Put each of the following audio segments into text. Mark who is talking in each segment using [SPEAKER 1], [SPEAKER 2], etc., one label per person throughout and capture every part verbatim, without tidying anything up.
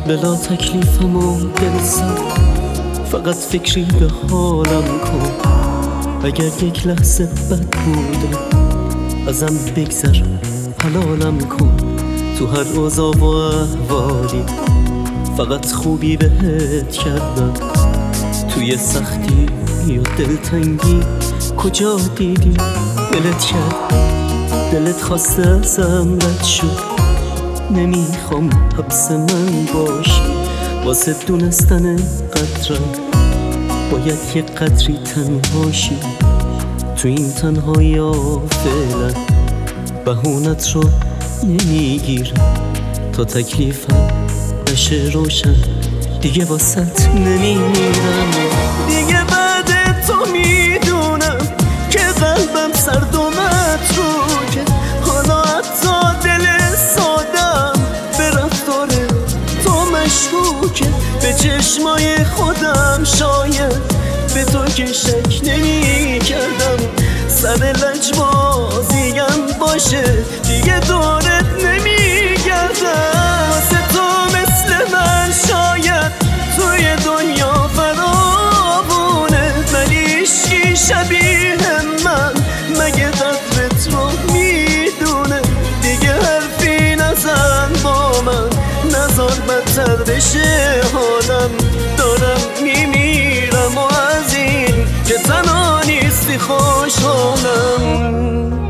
[SPEAKER 1] بلا تکلیفم و دل سر، فقط فکری به حالم کن. اگر یک لحظه بد بوده ازم بگذر، حلالم کن. تو هر اوضاع و احوالی فقط خوبی بهت کردم. توی سختی یا دلتنگی کجا دیدی دلت کرد؟ دلت خواسته ازم رد شد، نمیخوام حبس من باشی. واسه دونستن قدرم باید یه قدری تنهاشی. تو این تنهایی ها فعلا بهونت رو نمیگیرم، تا تکلیفم بشه روشن دیگه واسط نمیمیرم. دیگه بعد تو میدونم که قلبم سرد و متروکه. حالا حتی دل سادم به رفتار تو مشکوکه. به چشمای خودم شاید به تو که شک نمی کردم. سر لجبازیم باشه دیگه دورت نمی گردم. واسه تو مثل من شاید توی دنیا فراوونه، ولی عشقی شبیه من مگه قدرت رو میدونه؟ دیگه حرفی نزن با من، نزار بدتر بشه حالم. دارم میمیرم و از این که تنها نیستی خوشحالم.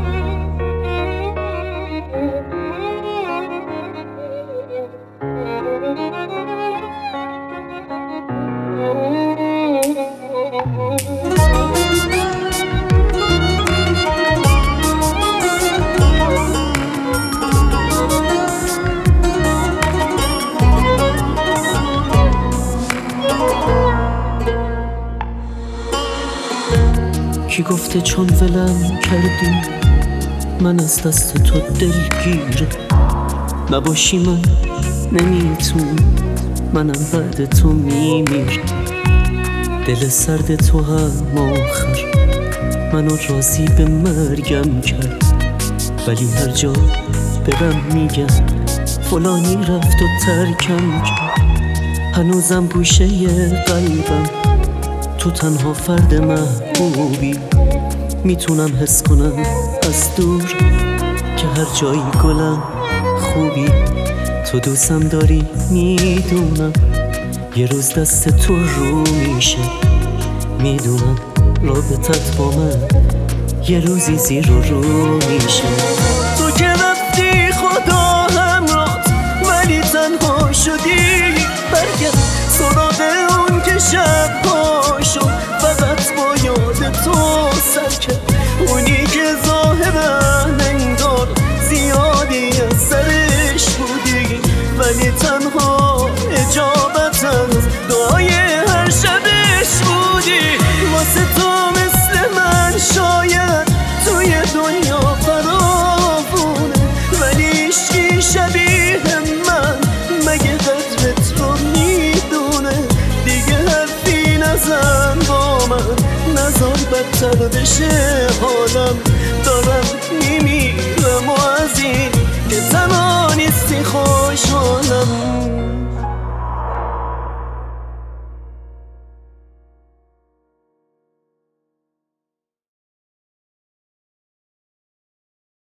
[SPEAKER 1] کی گفته چون ولم کردی من از دست تو دلگیره؟ نباشی من نمیتون، منم بعد تو میمیرم. دل سرد تو هم آخر منو راضی به مرگم کرد، ولی هر جا برم میگم فلانی رفت و ترکم کرد. هنوزم گوشه قلبم تو تنها فرد محبوبی. میتونم حس کنم از دور که هر جایی گلم خوبی. تو دوستم داری میدونم، یه روز دست تو رو میشه. میدونم رابطت با من یه روزی زیر و رو میشه. تو که رفتی خدا همراهت ولی تنها شدی. برگرد سراغ اون که شب پاشو فقط با یاد تو سر کرد. اونی که ظاهرا انگار زیادی از سرش بودی، ولی تنها اجابت از دعای هر شبش بودی. واسه تو مثل من شاید توی دنیا فراوونه، ولی عشقی شبیه من مگه قدرت رو میدونه؟ دیگه حرفی نزن با من، نزار بدتر بشه حالم. دارم میمیرم و از این که تنها نیستی خوشحالم.